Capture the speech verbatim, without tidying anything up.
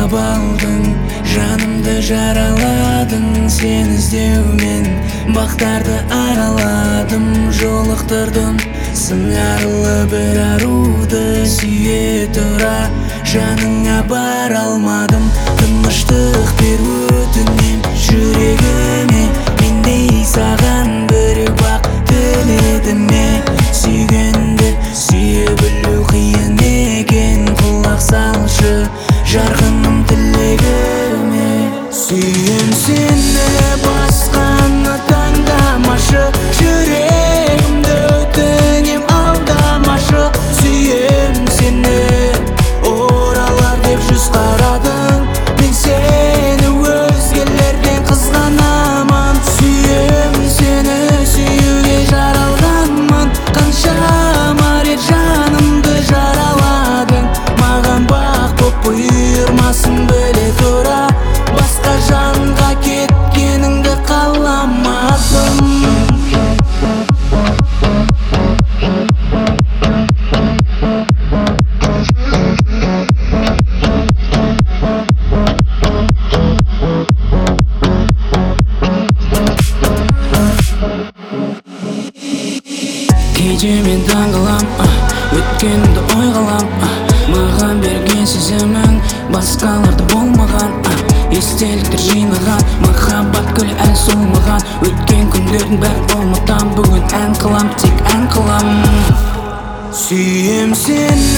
ұрлап алдың, жанымды жараладың. Сен іздеумен бақтарды араладым, жолықтырдым сыңарлы бір аруды. Сүйе тұра жаныңа бара алмадым, тыныштық бер өтінем жүрегіме. Мендей саған біреу бақ тіледі ме? Сүйгенді сүйе білу қиын екен, құлақ салшы жарқыным тілегіме. Сүйем сені, басқаны таңдамашы, жүрегімді өтінем алдамашы. Сүйем сені, оралар деп жүз қарадың, мен сені өзгелерден қызғанамын. Сүйем сені, сүюге жаралғанмын, қаншама рет жанымды жараладың. Маған бақ боп бұйырмасын біле тұра, басқа жанға кеткеніңді қаламадым. Кейде мен таңғалам, өткенімді ойғалам. Маған берген сезімің басқаларда болмаған, естеліктер жинаған, махаббат гүлі әлі солмаған. Өткен күндердің бәрі болматам, бүгін ән қылам, тек ән қылам. Сүйем сені,